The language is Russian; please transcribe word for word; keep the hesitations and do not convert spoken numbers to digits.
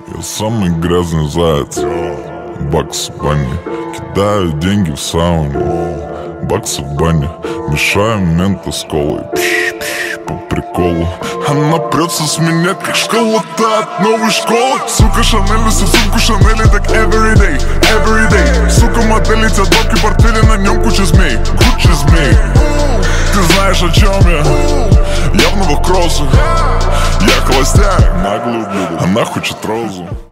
Я самый грязный заяц, Бакс в бане. Кидаю деньги в сауне, Бакс в бане. Мешаем мента с колой, пш, пш, по приколу. Она прется с меня, как школа от новой школы. Сука, Шанель, всю сумку Шанели, так everyday, everyday. Сука, модели, тядок и портфели, на нем куча змей, куча змей. Ты знаешь, о чем я? Я в новых кроссах. Я холостяк, наглый ублюдок. Она хочет розу.